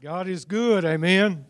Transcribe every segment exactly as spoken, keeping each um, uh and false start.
God is good, amen?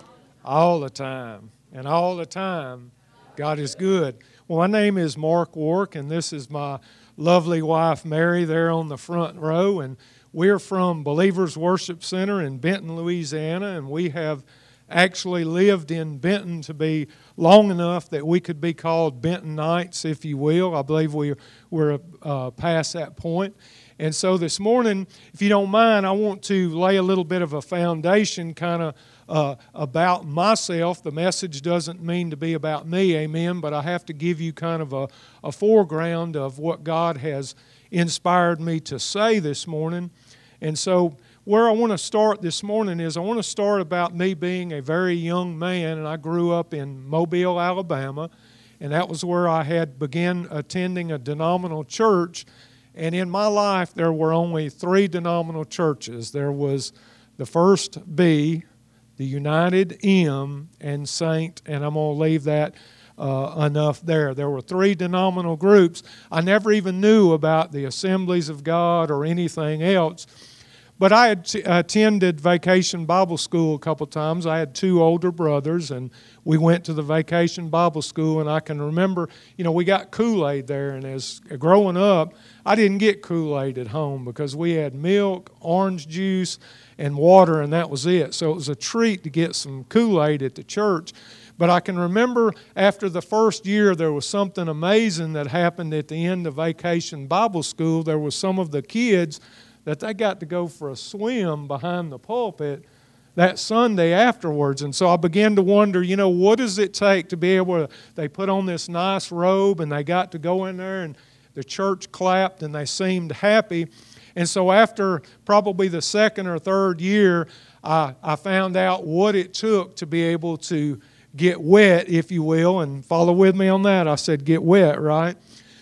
All the time. And all the time, God is good. Well, my name is Mark Wark, and this is my lovely wife, Mary, there on the front row. And we're from Believers Worship Center in Benton, Louisiana, and we have actually lived in Benton to be long enough that we could be called Bentonites, if you will. I believe we, we're uh, past that point. And so this morning, if you don't mind, I want to lay a little bit of a foundation kind of uh, about myself. The message doesn't mean to be about me, amen, but I have to give you kind of a, a foreground of what God has inspired me to say this morning. And so where I want to start this morning is I want to start about me being a very young man, and I grew up in Mobile, Alabama, and that was where I had began attending a denominational church. And in my life, there were only three denominational churches. There was the First B, the United M, and Saint, and I'm going to leave that uh, enough there. There were three denominational groups. I never even knew about the Assemblies of God or anything else. But I had t- attended Vacation Bible School a couple times. I had two older brothers, and we went to the Vacation Bible School, and I can remember, you know, we got Kool-Aid there, and as growing up, I didn't get Kool-Aid at home because we had milk, orange juice, and water, and that was it. So it was a treat to get some Kool-Aid at the church. But I can remember after the first year, there was something amazing that happened at the end of Vacation Bible School. There was some of the kids that they got to go for a swim behind the pulpit that Sunday afterwards. And so I began to wonder, you know, what does it take to be able to, they put on this nice robe and they got to go in there and the church clapped and they seemed happy. And so after probably the second or third year, I, I found out what it took to be able to get wet, if you will, and follow with me on that. I said get wet, right?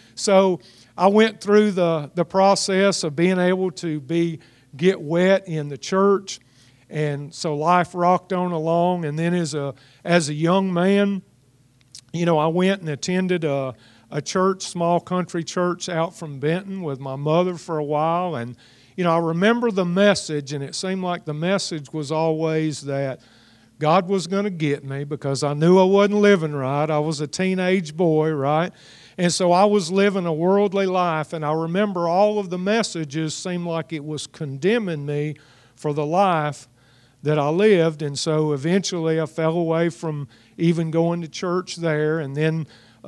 So I went through the, the process of being able to be get wet in the church, and so life rocked on along. And then as a as a young man, you know, I went and attended a, a church, small country church out from Benton with my mother for a while. And, you know, I remember the message, and it seemed like the message was always that God was going to get me because I knew I wasn't living right. I was a teenage boy, right? And so I was living a worldly life, and I remember all of the messages seemed like it was condemning me for the life that I lived. And so eventually I fell away from even going to church there. And then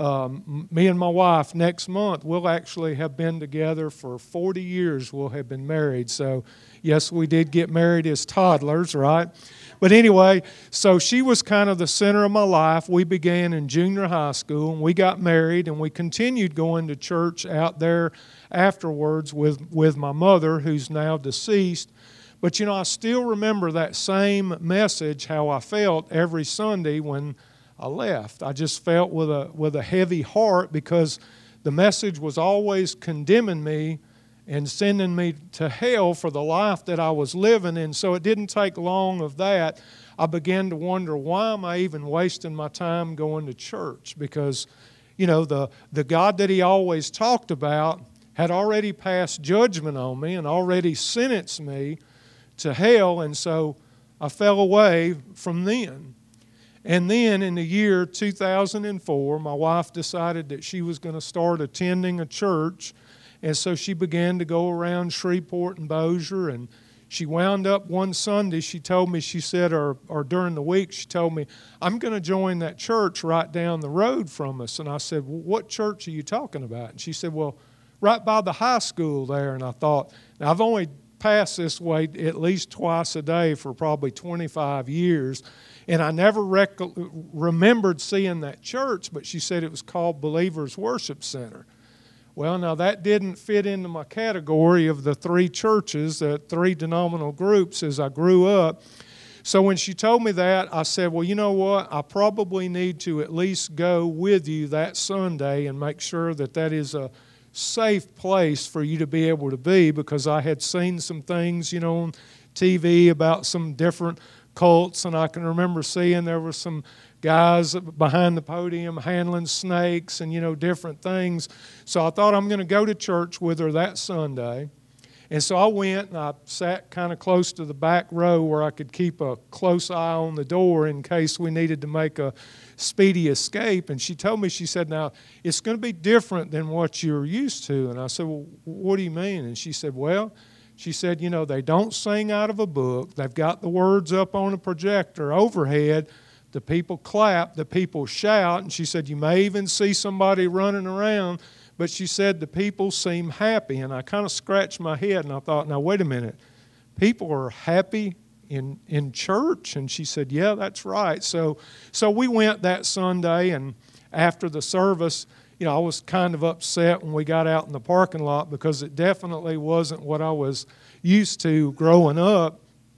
um, me and my wife, next month, we'll actually have been together for forty years. We'll have been married. So yes, we did get married as toddlers, right? But anyway, so she was kind of the center of my life. We began in junior high school, and we got married, and we continued going to church out there afterwards with, with my mother, who's now deceased. But, you know, I still remember that same message, how I felt every Sunday when I left. I just felt with a with a heavy heart because the message was always condemning me and sending me to hell for the life that I was living. And so it didn't take long of that. I began to wonder, why am I even wasting my time going to church? Because, you know, the, the God that he always talked about had already passed judgment on me and already sentenced me to hell. And so I fell away from then. And then in the year two thousand four, my wife decided that she was going to start attending a church. And so she began to go around Shreveport and Bossier, and she wound up one Sunday, she told me, she said, or, or during the week, she told me, I'm going to join that church right down the road from us. And I said, well, what church are you talking about? And she said, well, right by the high school there. And I thought, now I've only passed this way at least twice a day for probably twenty-five years, and I never rec- remembered seeing that church, but she said it was called Believers Worship Center. Well, now that didn't fit into my category of the three churches, the three denominational groups as I grew up. So when she told me that, I said, well, you know what? I probably need to at least go with you that Sunday and make sure that that is a safe place for you to be able to be, because I had seen some things, you know, on T V about some different cults, and I can remember seeing there were some guys behind the podium handling snakes and, you know, different things. So I thought I'm going to go to church with her that Sunday. And so I went and I sat kind of close to the back row where I could keep a close eye on the door in case we needed to make a speedy escape. And she told me, she said, now, it's going to be different than what you're used to. And I said, well, what do you mean? And she said, well, she said, you know, they don't sing out of a book. They've got the words up on a projector overhead. The people clap, the people shout. And she said, you may even see somebody running around. But she said the people seem happy, and I kind of scratched my head, and I thought, now, wait a minute. People are happy in in church? And she said, yeah, that's right. So so we went that Sunday, and after the service, you know, I was kind of upset when we got out in the parking lot because it definitely wasn't what I was used to growing up.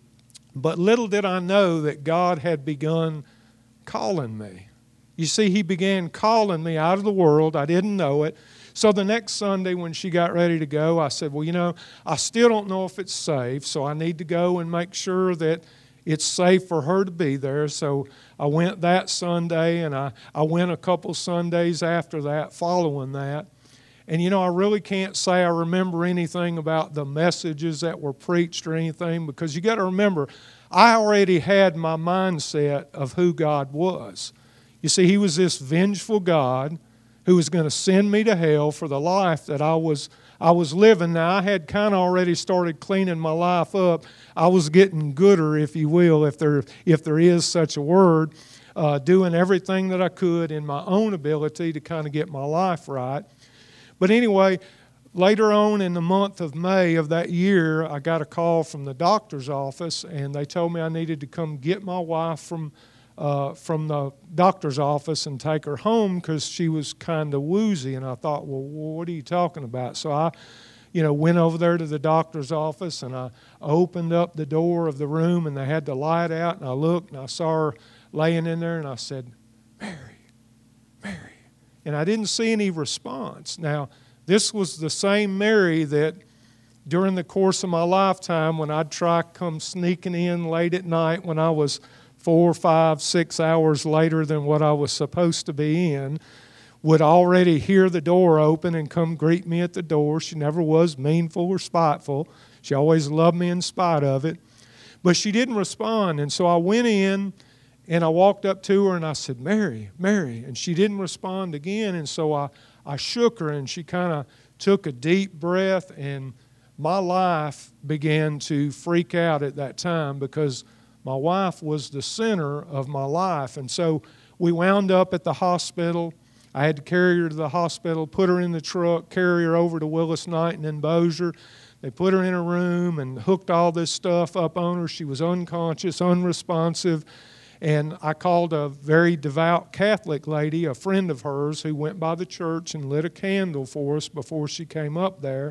But little did I know that God had begun calling me. You see, He began calling me out of the world. I didn't know it. So the next Sunday when she got ready to go, I said, well, you know, I still don't know if it's safe, so I need to go and make sure that it's safe for her to be there. So I went that Sunday, and I, I went a couple Sundays after that, following that. And, you know, I really can't say I remember anything about the messages that were preached or anything, because you got to remember, I already had my mindset of who God was. You see, He was this vengeful God who was going to send me to hell for the life that I was I was living. Now, I had kind of already started cleaning my life up. I was getting gooder, if you will, if there if there is such a word, uh, doing everything that I could in my own ability to kind of get my life right. But anyway, later on in the month of May of that year, I got a call from the doctor's office, and they told me I needed to come get my wife from Uh, from the doctor's office and take her home because she was kind of woozy. And I thought, well, what are you talking about? So I, you know, went over there to the doctor's office, and I opened up the door of the room, and they had the light out, and I looked, and I saw her laying in there, and I said, Mary, Mary. And I didn't see any response. Now, this was the same Mary that during the course of my lifetime, when I'd try to come sneaking in late at night when I was four, five, six hours later than what I was supposed to be in, would already hear the door open and come greet me at the door. She never was meanful or spiteful. She always loved me in spite of it. But she didn't respond. And so I went in, and I walked up to her, and I said, Mary, Mary. And she didn't respond again. And so I, I shook her, and she kind of took a deep breath, and my life began to freak out at that time because my wife was the center of my life. And so we wound up at the hospital. I had to carry her to the hospital, put her in the truck, carry her over to Willis Knighton in Bossier. They put her in a room and hooked all this stuff up on her. She was unconscious, unresponsive. And I called a very devout Catholic lady, a friend of hers, who went by the church and lit a candle for us before she came up there.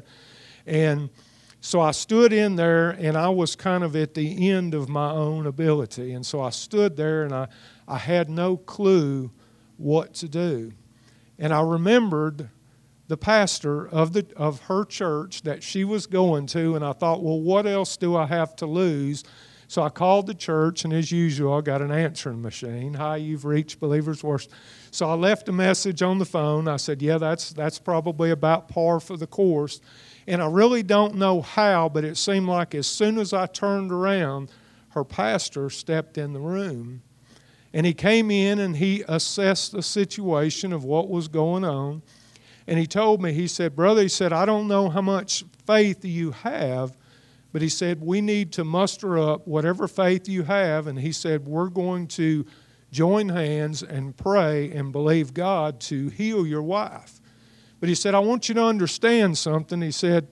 And so I stood in there, and I was kind of at the end of my own ability. And so I stood there, and I, I had no clue what to do. And I remembered the pastor of the of her church that she was going to, and I thought, well, what else do I have to lose? So I called the church, and as usual, I got an answering machine. Hi, you've reached Believers Worship. So I left a message on the phone. I said, yeah, that's that's probably about par for the course. And I really don't know how, but it seemed like as soon as I turned around, her pastor stepped in the room. And he came in, and he assessed the situation of what was going on. And he told me, he said, brother, he said, I don't know how much faith you have, but he said, we need to muster up whatever faith you have. And he said, we're going to join hands and pray and believe God to heal your wife. But he said, I want you to understand something. He said,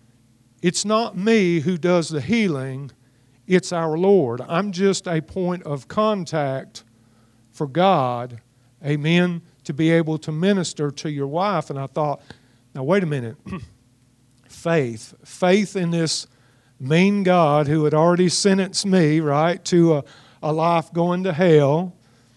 it's not me who does the healing, it's our Lord. I'm just a point of contact for God, amen, to be able to minister to your wife. And I thought, now wait a minute. Faith. Faith in this mean God who had already sentenced me, right, to a, a life going to hell.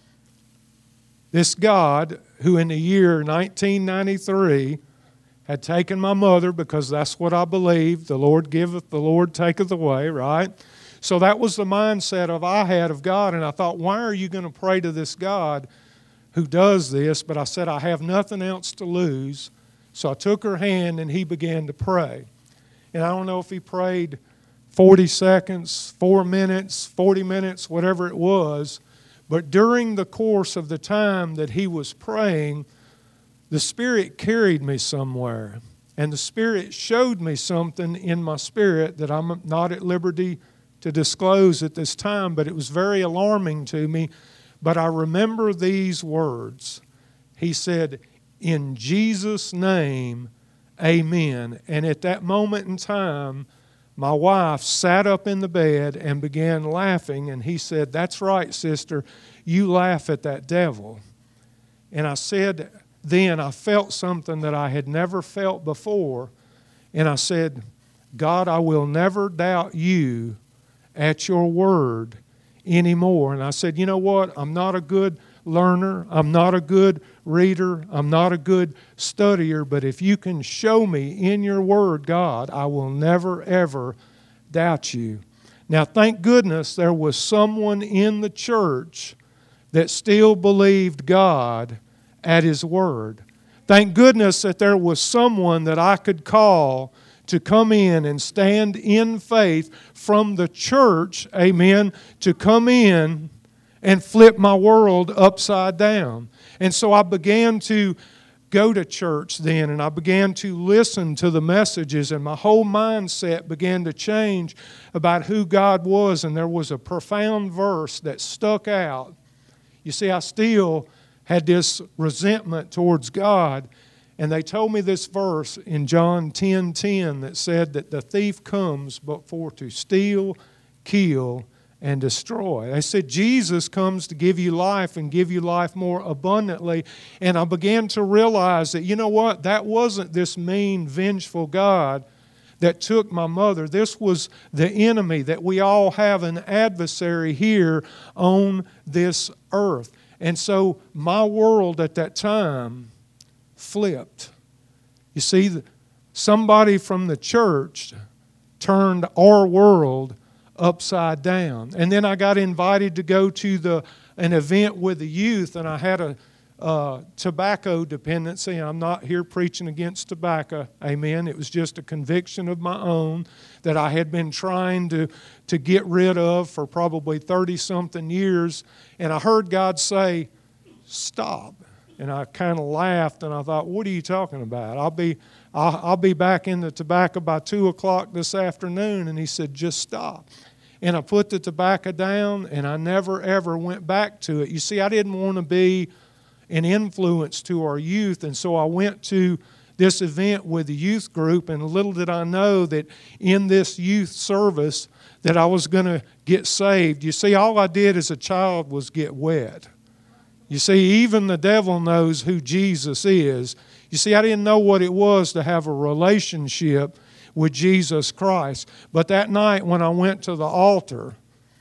This God who in the year nineteen ninety-three had taken my mother, because that's what I believed, the Lord giveth, the Lord taketh away, right? So that was the mindset of I had of God, and I thought, why are you going to pray to this God who does this? But I said, I have nothing else to lose. So I took her hand, and he began to pray. And I don't know if he prayed forty seconds, four minutes, forty minutes, whatever it was. But during the course of the time that he was praying, the Spirit carried me somewhere. And the Spirit showed me something in my spirit that I'm not at liberty to disclose at this time, but it was very alarming to me. But I remember these words. He said, "In Jesus' name, amen." And at that moment in time, my wife sat up in the bed and began laughing. And he said, "That's right, sister. You laugh at that devil." And I said, then I felt something that I had never felt before. And I said, "God, I will never doubt you at your word anymore." And I said, "You know what? I'm not a good learner. I'm not a good reader. I'm not a good studier. But if you can show me in your word, God, I will never, ever doubt you." Now, thank goodness there was someone in the church that still believed God at His word. Thank goodness that there was someone that I could call to come in and stand in faith from the church, amen, to come in and flip my world upside down. And so I began to go to church then, and I began to listen to the messages, and my whole mindset began to change about who God was. And there was a profound verse that stuck out. You see, I still had this resentment towards God, and they told me this verse in John ten ten that said that the thief comes but for to steal, kill, and destroy. They said Jesus comes to give you life and give you life more abundantly. And I began to realize that, you know what, that wasn't this mean, vengeful God that took my mother. This was the enemy, that we all have an adversary here on this earth. And so my world at that time flipped. You see, somebody from the church turned our world upside down. And then I got invited to go to the an event with the youth, and I had a uh, tobacco dependency. I'm not here preaching against tobacco, amen. It was just a conviction of my own that I had been trying to, to get rid of for probably thirty-something years. And I heard God say, "Stop." And I kind of laughed, and I thought, what are you talking about? I'll be, I'll, I'll be back in the tobacco by two o'clock this afternoon. And he said, "Just stop." And I put the tobacco down, and I never, ever went back to it. You see, I didn't want to be an influence to our youth, and so I went to this event with the youth group, and little did I know that in this youth service that I was going to get saved. You see, all I did as a child was get wet. You see, even the devil knows who Jesus is. You see, I didn't know what it was to have a relationship with Jesus Christ. But that night when I went to the altar,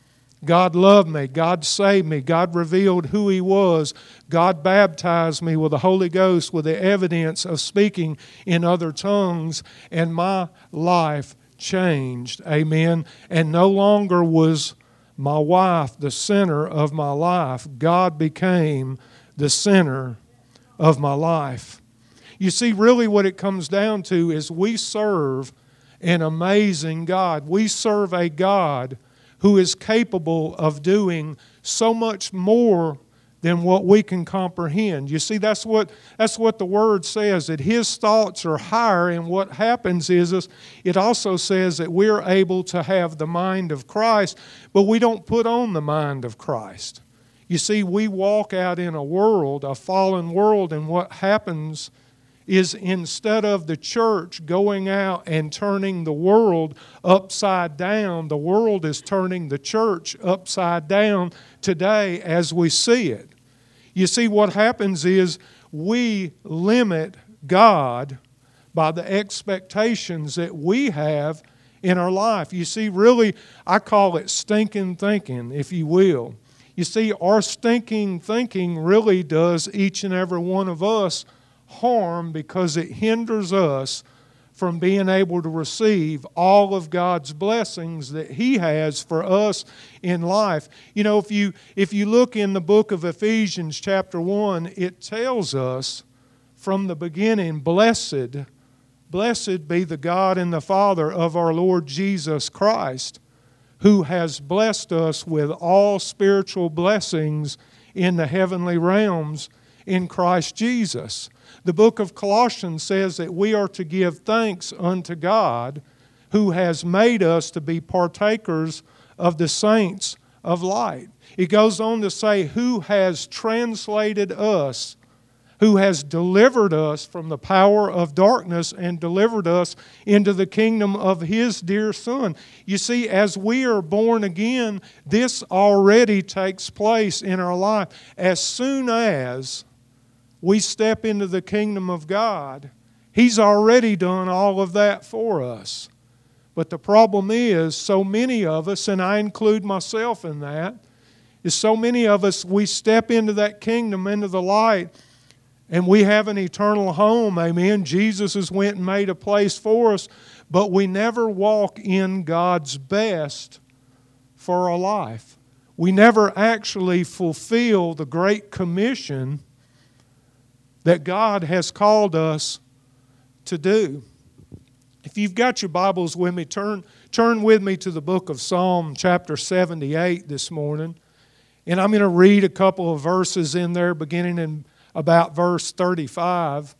God loved me. God saved me. God revealed who He was. God baptized me with the Holy Ghost with the evidence of speaking in other tongues. And my life changed. Amen. And no longer was my wife the center of my life. God became the center of my life. You see, really what it comes down to is we serve an amazing God. We serve a God who is capable of doing so much more than what we can comprehend. You see, that's what that's what the Word says, that His thoughts are higher, and what happens is, is it also says that we're able to have the mind of Christ, but we don't put on the mind of Christ. You see, we walk out in a world, a fallen world, and what happens is instead of the church going out and turning the world upside down, the world is turning the church upside down today as we see it. You see, what happens is we limit God by the expectations that we have in our life. You see, really, I call it stinking thinking, if you will. You see, our stinking thinking really does each and every one of us harm, because it hinders us from being able to receive all of God's blessings that He has for us in life. You know, if you if you look in the book of Ephesians chapter one, it tells us from the beginning, blessed Blessed be the God and the Father of our Lord Jesus Christ, who has blessed us with all spiritual blessings in the heavenly realms in Christ Jesus. The book of Colossians says that we are to give thanks unto God, who has made us to be partakers of the saints of light. It goes on to say, who has translated us, who has delivered us from the power of darkness and delivered us into the kingdom of His dear Son. You see, as we are born again, this already takes place in our life. As soon as we step into the kingdom of God, He's already done all of that for us. But the problem is, so many of us, and I include myself in that, is so many of us, we step into that kingdom, into the light, and we have an eternal home, amen. Jesus has went and made a place for us, but we never walk in God's best for our life. We never actually fulfill the great commission that God has called us to do. If you've got your Bibles with me, turn, turn with me to the book of Psalm chapter seventy-eight this morning. And I'm going to read a couple of verses in there beginning in about verse thirty-five.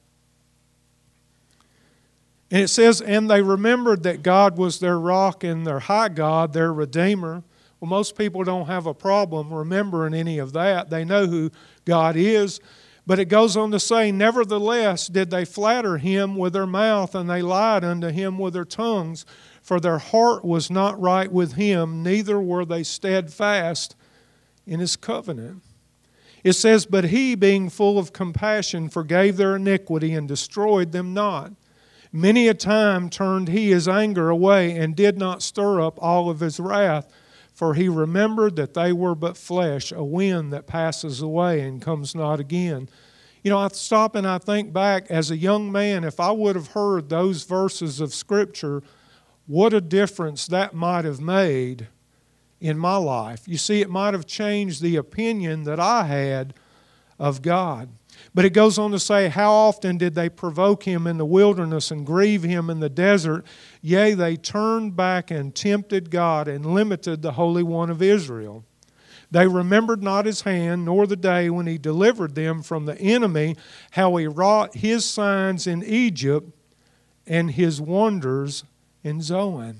And it says, and they remembered that God was their rock and their high God, their Redeemer. Well, most people don't have a problem remembering any of that. They know who God is. But it goes on to say, nevertheless did they flatter Him with their mouth, and they lied unto Him with their tongues. For their heart was not right with Him, neither were they steadfast in His covenant. It says, but He, being full of compassion, forgave their iniquity and destroyed them not. Many a time turned He His anger away and did not stir up all of His wrath. For He remembered that they were but flesh, a wind that passes away and comes not again. You know, I stop and I think back as a young man, if I would have heard those verses of Scripture, what a difference that might have made in my life. You see, it might have changed the opinion that I had of God. But it goes on to say, how often did they provoke Him in the wilderness and grieve Him in the desert? Yea, they turned back and tempted God and limited the Holy One of Israel. They remembered not His hand, nor the day when He delivered them from the enemy, how He wrought His signs in Egypt and His wonders in Zoan.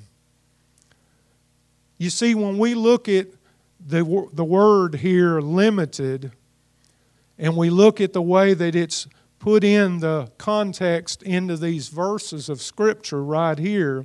You see, when we look at the, the word here, limited, and we look at the way that it's put in the context into these verses of Scripture right here,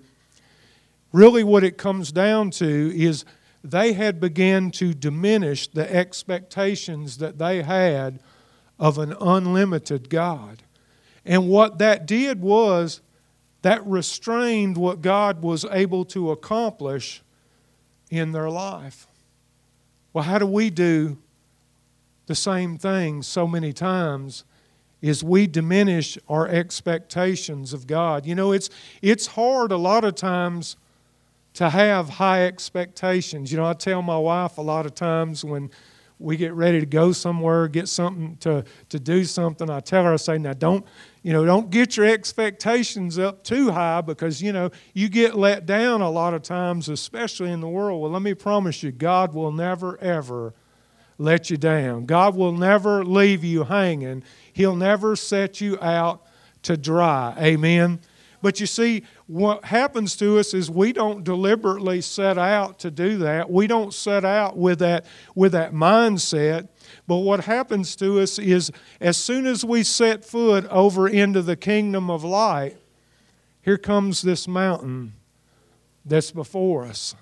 really what it comes down to is they had begun to diminish the expectations that they had of an unlimited God. And what that did was that restrained what God was able to accomplish in their life. Well, how do we do the same thing so many times? Is we diminish our expectations of God. You know, it's it's hard a lot of times to have high expectations. You know, I tell my wife a lot of times when we get ready to go somewhere, get something to, to do something, I tell her, I say, now don't, you know, don't get your expectations up too high because, you know, you get let down a lot of times, especially in the world. Well, let me promise you, God will never, ever let you down. God will never leave you hanging. He'll never set you out to dry. Amen. But you see, what happens to us is we don't deliberately set out to do that. We don't set out with that, with that mindset. But what happens to us is as soon as we set foot over into the kingdom of light, here comes this mountain that's before us.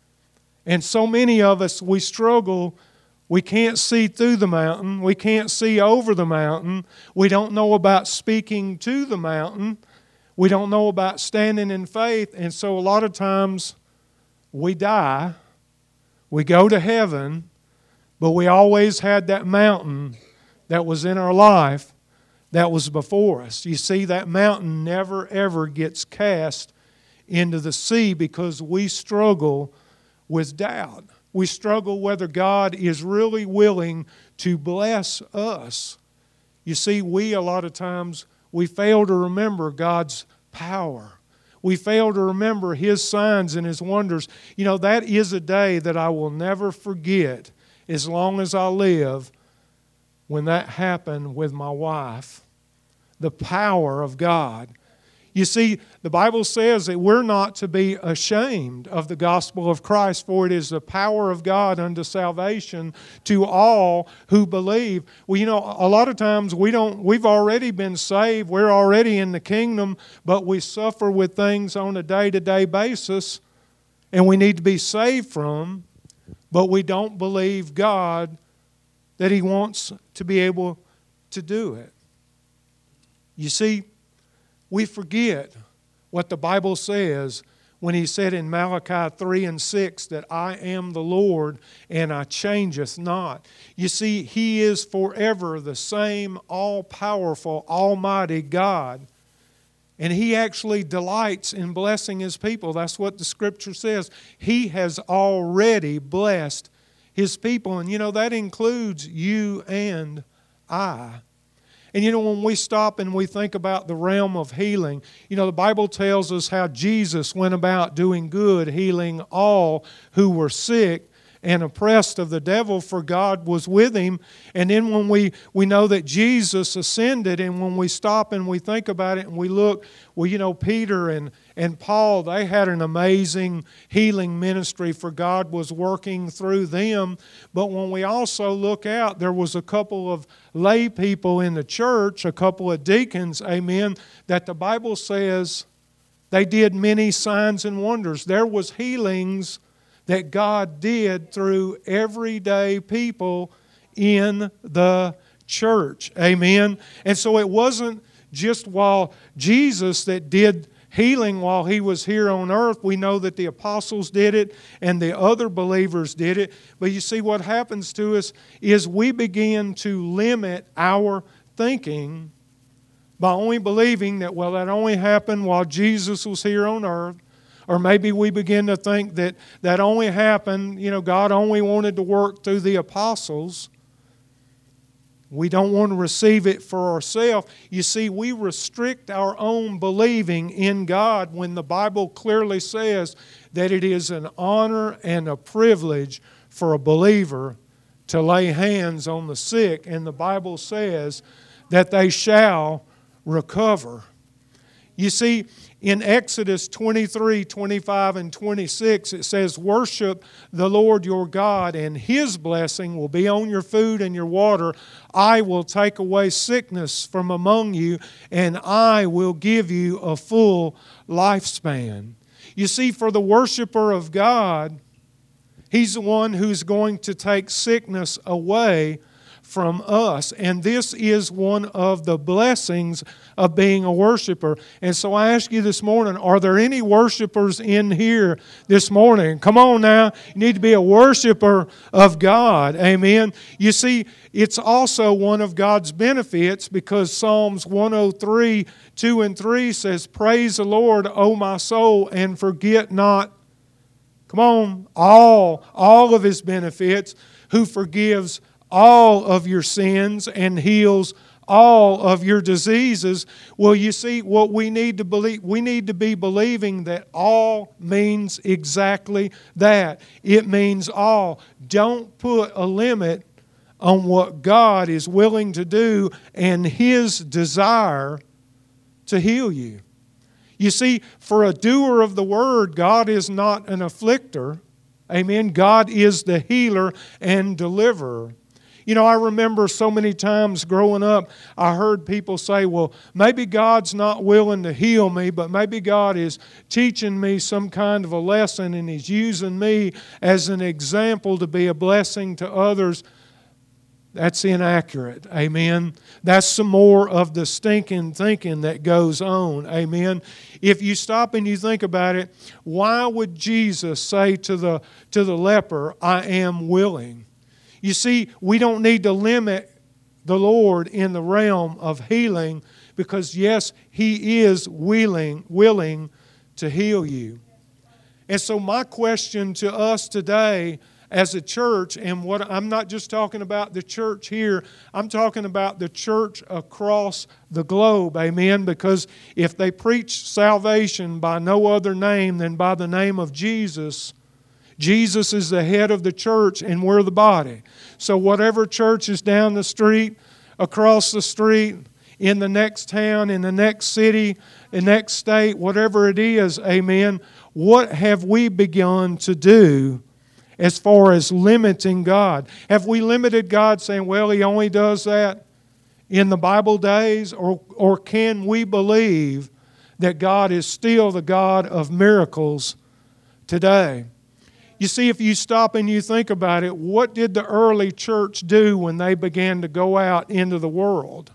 And so many of us, we struggle. We can't see through the mountain. We can't see over the mountain. We don't know about speaking to the mountain. We don't know about standing in faith. And so a lot of times we die. We go to heaven. But we always had that mountain that was in our life that was before us. You see, that mountain never ever gets cast into the sea because we struggle with doubt. We struggle whether God is really willing to bless us. You see, we a lot of times, we fail to remember God's power. We fail to remember His signs and His wonders. You know, that is a day that I will never forget as long as I live, when that happened with my wife. The power of God. You see, the Bible says that we're not to be ashamed of the gospel of Christ, for it is the power of God unto salvation to all who believe. Well, you know, a lot of times we don't, we've already been saved, we're already in the kingdom, but we suffer with things on a day-to-day basis, and we need to be saved from, but we don't believe God that He wants to be able to do it. You see, we forget what the Bible says when He said in Malachi three and six that I am the Lord and I changeth not. You see, He is forever the same all-powerful, almighty God. And He actually delights in blessing His people. That's what the Scripture says. He has already blessed His people. And you know, that includes you and I. And you know, when we stop and we think about the realm of healing, you know, the Bible tells us how Jesus went about doing good, healing all who were sick and oppressed of the devil, for God was with Him. And then when we, we know that Jesus ascended, and when we stop and we think about it and we look, well, you know, Peter and, and Paul, they had an amazing healing ministry, for God was working through them. But when we also look out, there was a couple of lay people in the church, a couple of deacons, amen, that the Bible says they did many signs and wonders. There was healings that God did through everyday people in the church. Amen. And so it wasn't just while Jesus that did healing while He was here on earth. We know that the apostles did it and the other believers did it. But you see, what happens to us is we begin to limit our thinking by only believing that, well, that only happened while Jesus was here on earth. Or maybe we begin to think that that only happened, you know, God only wanted to work through the apostles. We don't want to receive it for ourselves. You see, we restrict our own believing in God when the Bible clearly says that it is an honor and a privilege for a believer to lay hands on the sick. And the Bible says that they shall recover. You see, in Exodus twenty-three, twenty-five, and twenty-six, it says, worship the Lord your God, and His blessing will be on your food and your water. I will take away sickness from among you, and I will give you a full lifespan. You see, for the worshiper of God, He's the one who's going to take sickness away from us. And this is one of the blessings of being a worshiper. And so I ask you this morning, are there any worshipers in here this morning? Come on now. You need to be a worshiper of God. Amen. You see, it's also one of God's benefits, because Psalms one oh three, two and three says, praise the Lord, O my soul, and forget not, come on, all, all of His benefits, who forgives all of your sins and heals all of your diseases. Well, you see, what we need to believe, we need to be believing that all means exactly that. It means all. Don't put a limit on what God is willing to do and His desire to heal you. You see, for a doer of the word, God is not an afflictor. Amen. God is the healer and deliverer. You know, I remember so many times growing up, I heard people say, well, maybe God's not willing to heal me, but maybe God is teaching me some kind of a lesson and He's using me as an example to be a blessing to others. That's inaccurate. Amen. That's some more of the stinking thinking that goes on. Amen. If you stop and you think about it, why would Jesus say to the, to the leper, I am willing? You see, we don't need to limit the Lord in the realm of healing, because yes, He is willing, willing to heal you. And so my question to us today, as a church, and what I'm not just talking about the church here, I'm talking about the church across the globe, amen, because if they preach salvation by no other name than by the name of Jesus, Jesus is the head of the church and we're the body. So whatever church is down the street, across the street, in the next town, in the next city, the next state, whatever it is, amen, what have we begun to do as far as limiting God? Have we limited God saying, well, He only does that in the Bible days? Or, or can we believe that God is still the God of miracles today? You see, if you stop and you think about it, what did the early church do when they began to go out into the world?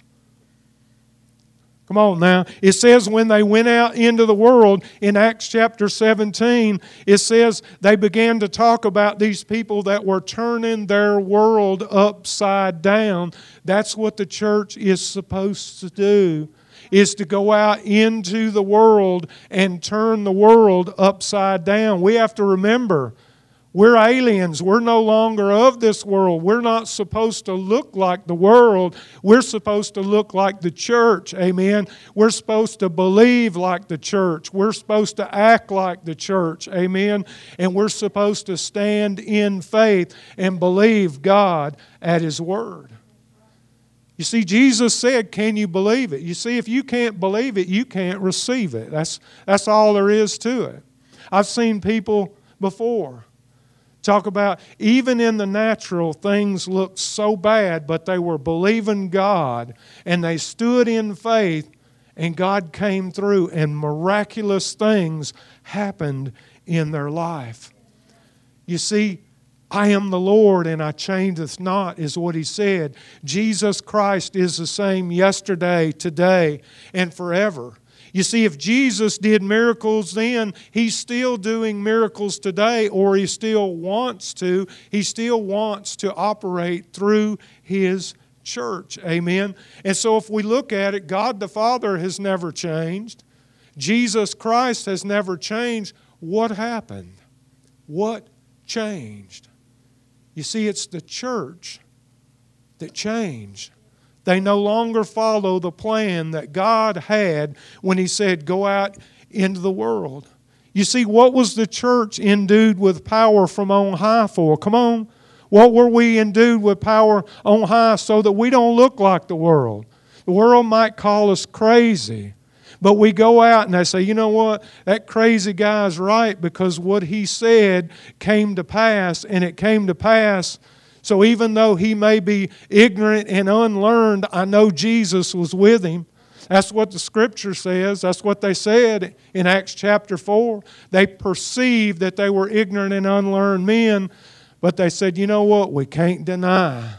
Come on now. It says when they went out into the world in Acts chapter seventeen, it says they began to talk about these people that were turning their world upside down. That's what the church is supposed to do, is to go out into the world and turn the world upside down. We have to remember, we're aliens. We're no longer of this world. We're not supposed to look like the world. We're supposed to look like the church. Amen. We're supposed to believe like the church. We're supposed to act like the church. Amen. And we're supposed to stand in faith and believe God at His Word. You see, Jesus said, can you believe it? You see, if you can't believe it, you can't receive it. That's, that's all there is to it. I've seen people before talk about, even in the natural, things looked so bad, but they were believing God, and they stood in faith, and God came through, and miraculous things happened in their life. You see, I am the Lord, and I changeth not, is what He said. Jesus Christ is the same yesterday, today, and forever. You see, if Jesus did miracles then, He's still doing miracles today, or He still wants to. He still wants to operate through His church. Amen. And so if we look at it, God the Father has never changed. Jesus Christ has never changed. What happened? What changed? You see, it's the church that changed. They no longer follow the plan that God had when He said, go out into the world. You see, what was the church endued with power from on high for? Come on. What were we endued with power on high so that we don't look like the world? The world might call us crazy, but we go out and they say, you know what? That crazy guy's right, because what he said came to pass, and it came to pass. So even though he may be ignorant and unlearned, I know Jesus was with him. That's what the Scripture says. That's what they said in Acts chapter four. They perceived that they were ignorant and unlearned men, but they said, you know what? We can't deny.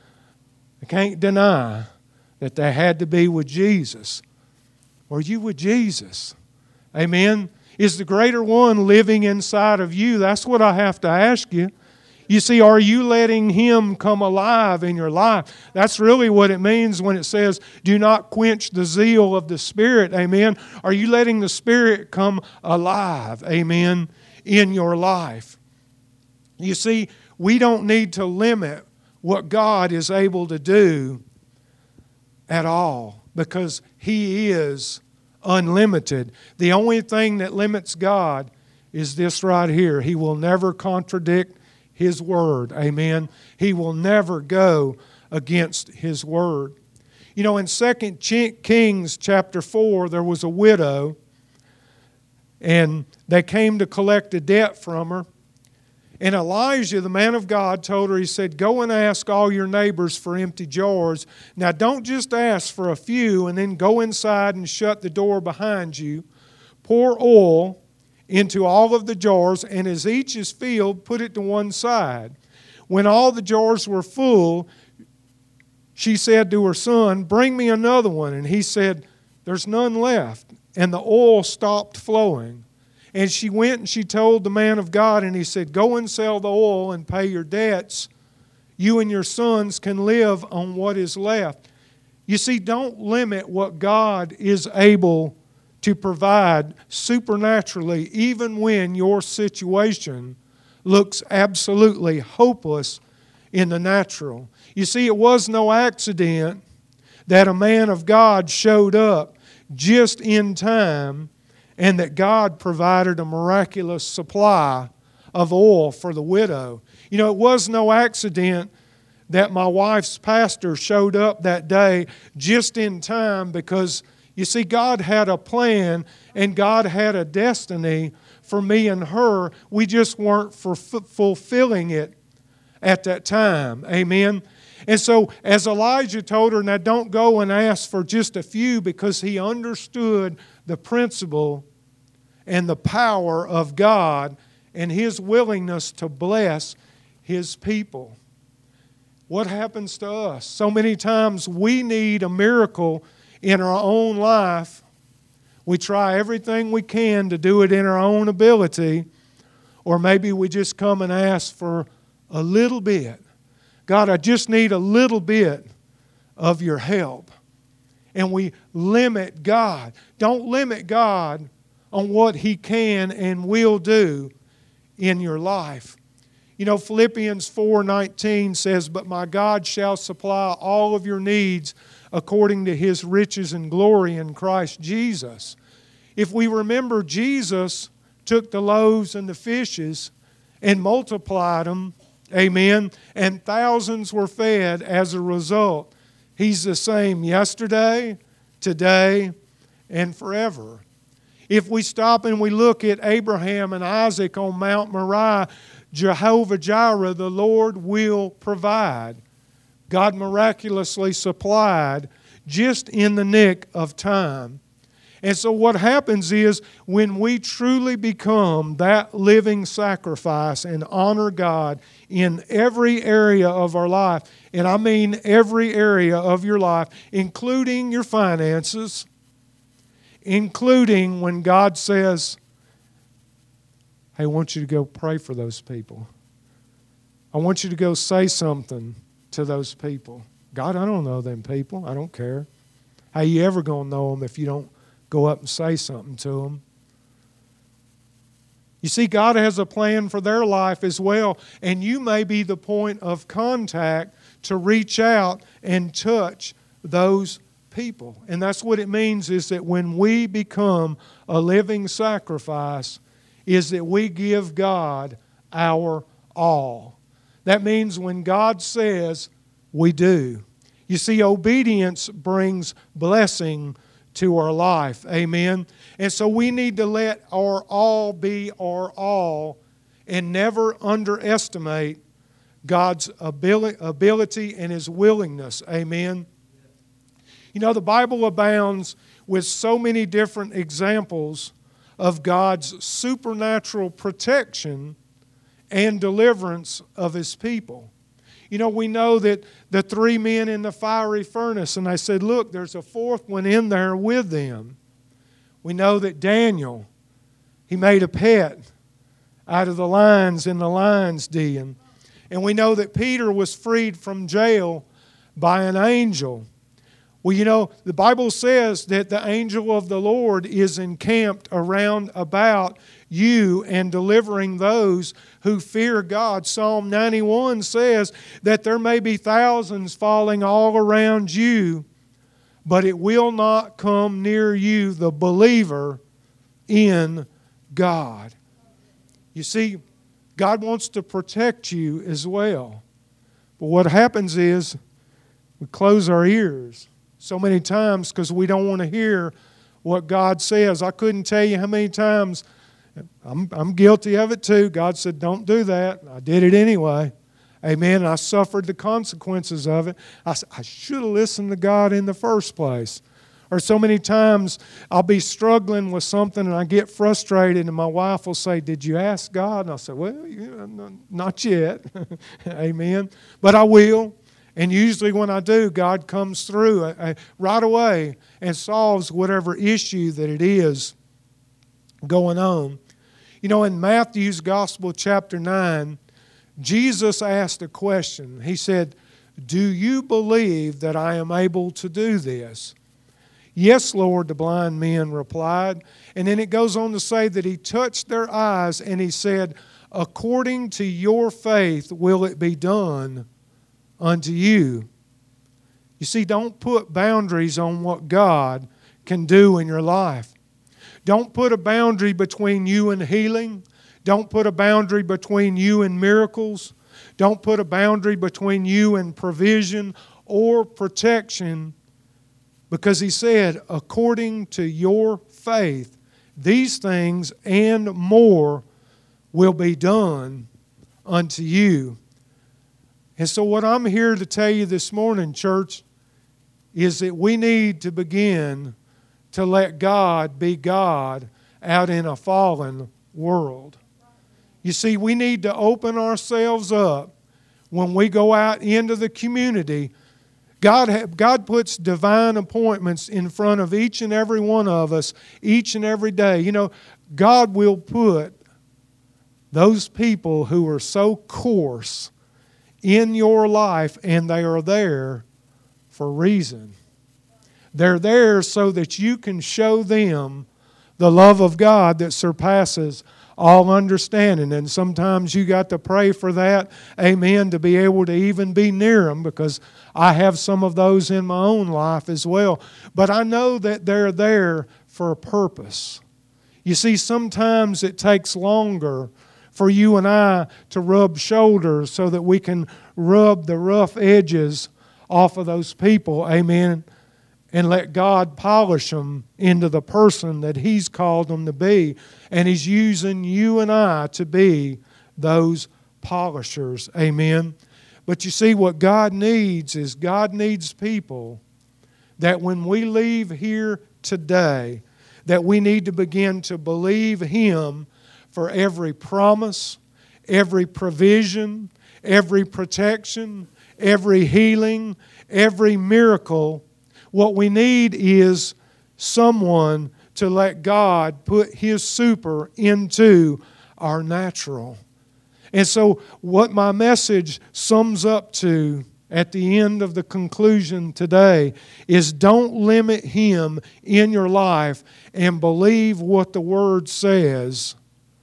We can't deny that they had to be with Jesus. Were you with Jesus? Amen? Is the greater one living inside of you? That's what I have to ask you. You see, are you letting Him come alive in your life? That's really what it means when it says, do not quench the zeal of the Spirit. Amen. Are you letting the Spirit come alive? Amen. In your life. You see, we don't need to limit what God is able to do at all, because He is unlimited. The only thing that limits God is this right here. He will never contradict His Word. Amen. He will never go against His Word. You know, in Second Kings chapter four, there was a widow, and they came to collect a debt from her. And Elijah, the man of God, told her, he said, go and ask all your neighbors for empty jars. Now, don't just ask for a few and then go inside and shut the door behind you. Pour oil into all of the jars, and as each is filled, put it to one side. When all the jars were full, she said to her son, bring me another one. And he said, there's none left. And the oil stopped flowing. And she went and she told the man of God, and he said, go and sell the oil and pay your debts. You and your sons can live on what is left. You see, don't limit what God is able to provide supernaturally, even when your situation looks absolutely hopeless in the natural. You see, it was no accident that a man of God showed up just in time and that God provided a miraculous supply of oil for the widow. You know, it was no accident that my wife's pastor showed up that day just in time because, you see, God had a plan and God had a destiny for me and her. We just weren't for fulfilling it at that time. Amen. And so as Elijah told her, now don't go and ask for just a few, because he understood the principle and the power of God and His willingness to bless His people. What happens to us? So many times we need a miracle in our own life. We try everything we can to do it in our own ability, or maybe we just come and ask for a little bit. God, I just need a little bit of your help. And we limit God. Don't limit God on what He can and will do in your life. You know, Philippians four nineteen says, "But my God shall supply all of your needs according to His riches and glory in Christ Jesus." If we remember, Jesus took the loaves and the fishes and multiplied them, amen, and thousands were fed as a result. He's the same yesterday, today, and forever. If we stop and we look at Abraham and Isaac on Mount Moriah, Jehovah Jireh, the Lord will provide. God miraculously supplied just in the nick of time. And so what happens is, when we truly become that living sacrifice and honor God in every area of our life, and I mean every area of your life, including your finances, including when God says, "Hey, I want you to go pray for those people. I want you to go say something to those people." God, I don't know them people. I don't care. How you ever going to know them if you don't go up and say something to them? You see, God has a plan for their life as well, and you may be the point of contact to reach out and touch those people. And that's what it means, is that when we become a living sacrifice, is that we give God our all. That means when God says, we do. You see, obedience brings blessing to our life. Amen. And so we need to let our all be our all and never underestimate God's ability and His willingness. Amen. You know, the Bible abounds with so many different examples of God's supernatural protection and deliverance of His people. You know, we know that the three men in the fiery furnace, and they said, look, there's a fourth one in there with them. We know that Daniel, he made a pet out of the lions in the lion's den. And we know that Peter was freed from jail by an angel. Well, you know, the Bible says that the angel of the Lord is encamped around about you and delivering those who fear God. Psalm ninety-one says that there may be thousands falling all around you, but it will not come near you, the believer in God. You see, God wants to protect you as well. But what happens is we close our ears so many times because we don't want to hear what God says. I couldn't tell you how many times, I'm, I'm guilty of it too. God said, don't do that. I did it anyway. Amen. And I suffered the consequences of it. I, I should have listened to God in the first place. Or so many times I'll be struggling with something and I get frustrated and my wife will say, did you ask God? And I'll say, well, yeah, not yet. Amen. But I will. And usually when I do, God comes through uh, right away and solves whatever issue that it is going on. You know, in Matthew's Gospel, chapter nine, Jesus asked a question. He said, do you believe that I am able to do this? Yes, Lord, the blind men replied. And then it goes on to say that He touched their eyes and He said, according to your faith will it be done unto you. You see, don't put boundaries on what God can do in your life. Don't put a boundary between you and healing. Don't put a boundary between you and miracles. Don't put a boundary between you and provision or protection, because He said, according to your faith, these things and more will be done unto you. And so what I'm here to tell you this morning, church, is that we need to begin to let God be God out in a fallen world. You see, we need to open ourselves up when we go out into the community. God, God puts divine appointments in front of each and every one of us each and every day. You know, God will put those people who are so coarse in your life, and they are there for a reason. They're there so that you can show them the love of God that surpasses all understanding. And sometimes you got to pray for that, amen, to be able to even be near them, because I have some of those in my own life as well. But I know that they're there for a purpose. You see, sometimes it takes longer for you and I to rub shoulders so that we can rub the rough edges off of those people, amen, and let God polish them into the person that He's called them to be. And He's using you and I to be those polishers, amen. But you see, what God needs is God needs people that when we leave here today, that we need to begin to believe Him for every promise, every provision, every protection, every healing, every miracle. What we need is someone to let God put His super into our natural. And so what my message sums up to at the end of the conclusion today is, don't limit Him in your life, and believe what the Word says,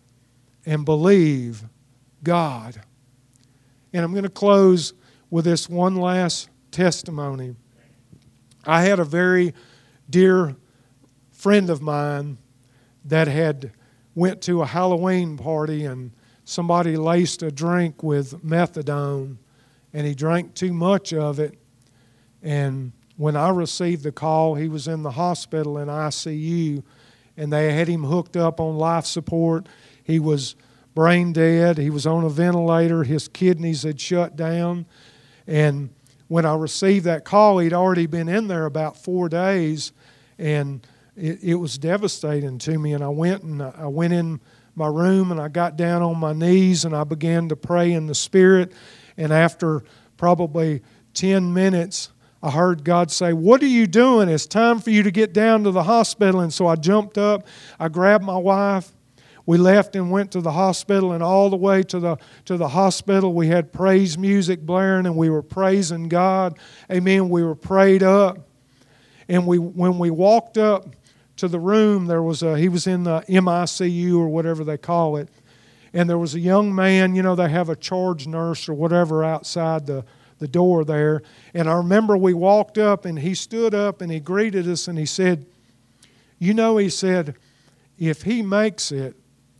and believe God. And I'm going to close with this one last testimony. I had a very dear friend of mine that had went to a Halloween party, and somebody laced a drink with methadone, and he drank too much of it. And when I received the call, he was in the hospital in I C U, and they had him hooked up on life support. He was brain dead. He was on a ventilator. His kidneys had shut down. And when I received that call, he'd already been in there about four days, and it, it was devastating to me. And I went and I went in my room, and I got down on my knees, and I began to pray in the Spirit. And after probably ten minutes, I heard God say, "What are you doing? It's time for you to get down to the hospital." And so I jumped up, I grabbed my wife. We left and went to the hospital, and all the way to the to the hospital, we had praise music blaring, and we were praising God. Amen. We were prayed up. And we when we walked up to the room, there was a, he was in the M I C U or whatever they call it. And there was a young man, you know, they have a charge nurse or whatever outside the, the door there. And I remember we walked up, and he stood up and he greeted us, and he said, "You know," he said, "if he makes it,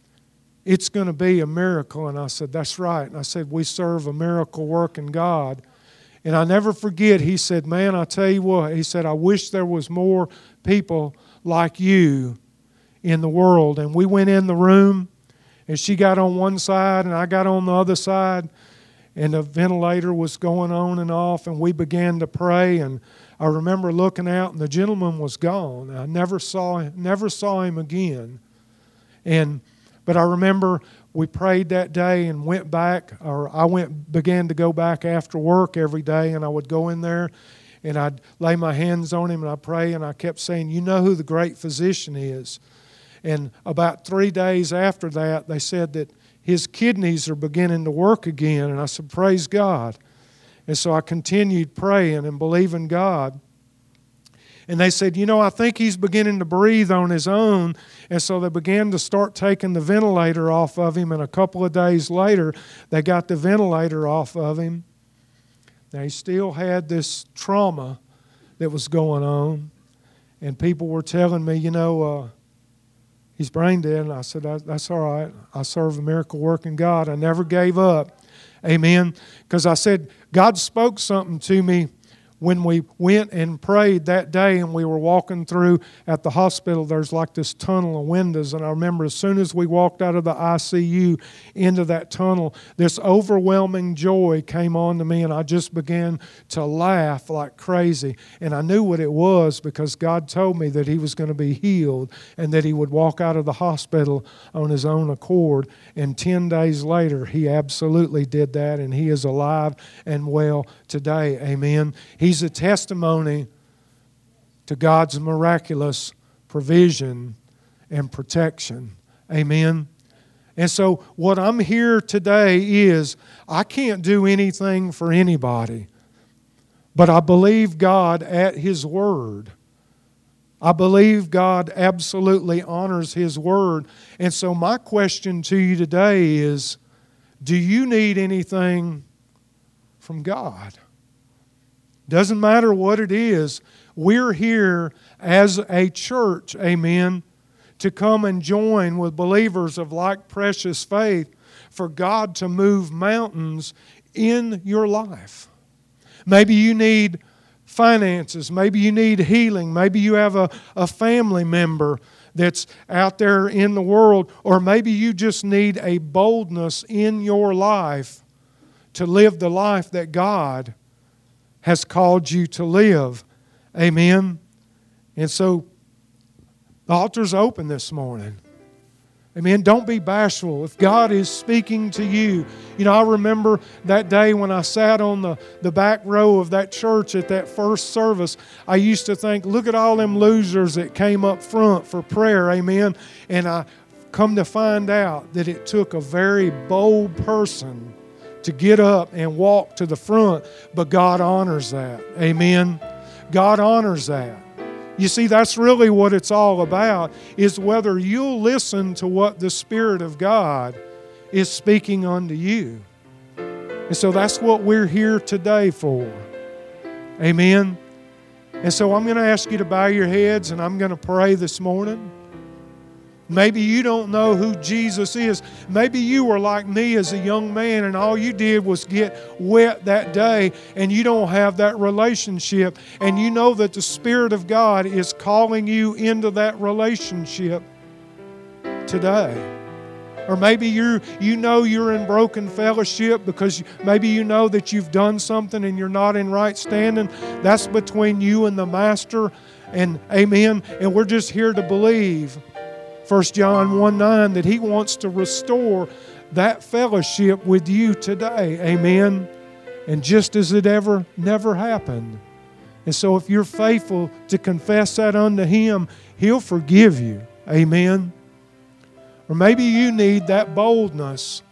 it's going to be a miracle." And I said, "That's right." And I said, "We serve a miracle working God." And I never forget, he said, "Man, I tell you what," he said, "I wish there was more people like you in the world." And we went in the room, and she got on one side and I got on the other side, and the ventilator was going on and off, and we began to pray. And I remember looking out, and the gentleman was gone. I never saw never saw him again. And but I remember we prayed that day and went back, or I went began to go back after work every day, and I would go in there and I'd lay my hands on him and I'd pray, and I kept saying, "You know who the great physician is." And about three days after that, they said that his kidneys are beginning to work again. And I said, "Praise God." And so I continued praying and believing God. And they said, you know, I think he's beginning to breathe on his own. And so they began to start taking the ventilator off of him. And a couple of days later, they got the ventilator off of him. Now, he still had this trauma that was going on. And people were telling me, you know, uh, he's brain dead. And I said, that's all right. I serve a miracle-working God. I never gave up. Amen. Because I said, God spoke something to me when we went and prayed that day and we were walking through at the hospital. There's like this tunnel of windows. And I remember as soon as we walked out of the I C U into that tunnel, this overwhelming joy came on to me, and I just began to laugh like crazy. And I knew what it was because God told me that he was going to be healed and that he would walk out of the hospital on his own accord. And ten days later, he absolutely did that, and he is alive and well today. Amen. He's a testimony to God's miraculous provision and protection. Amen. And so what I'm here today is, I can't do anything for anybody, but I believe God at His Word. I believe God absolutely honors His Word. And so my question to you today is, do you need anything from God? Doesn't matter what it is. We're here as a church, amen, to come and join with believers of like precious faith for God to move mountains in your life. Maybe you need finances. Maybe you need healing. Maybe you have a, a family member that's out there in the world. Or maybe you just need a boldness in your life to live the life that God has called you to live. Amen. And so the altar's open this morning. Amen. Don't be bashful. If God is speaking to you, you know, I remember that day when I sat on the, the back row of that church at that first service, I used to think, look at all them losers that came up front for prayer. Amen. And I come to find out that it took a very bold person to get up and walk to the front, but God honors that. Amen. God honors that. You see, that's really what it's all about, is whether you'll listen to what the Spirit of God is speaking unto you. And so that's what we're here today for. Amen. And so I'm going to ask you to bow your heads, and I'm going to pray this morning. Maybe you don't know who Jesus is. Maybe you were like me as a young man and all you did was get wet that day and you don't have that relationship. And you know that the Spirit of God is calling you into that relationship today. Or maybe you you know you're in broken fellowship because maybe you know that you've done something and you're not in right standing. That's between you and the Master. And amen. And we're just here to believe, First John one nine, that He wants to restore that fellowship with you today. Amen. And just as it ever never happened. And so if you're faithful to confess that unto Him, He'll forgive you. Amen. Or maybe you need that boldness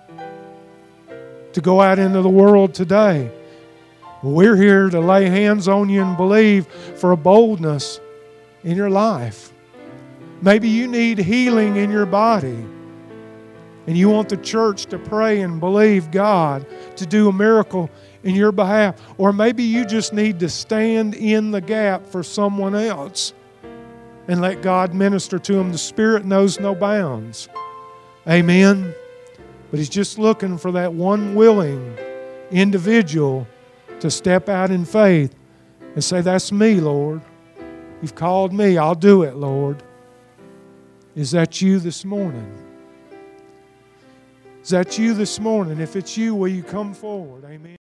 to go out into the world today. We're here to lay hands on you and believe for a boldness in your life. Maybe you need healing in your body and you want the church to pray and believe God to do a miracle in your behalf. Or maybe you just need to stand in the gap for someone else and let God minister to them. The Spirit knows no bounds. Amen. But He's just looking for that one willing individual to step out in faith and say, that's me, Lord. You've called me. I'll do it, Lord. Is that you this morning? Is that you this morning? If it's you, will you come forward? Amen.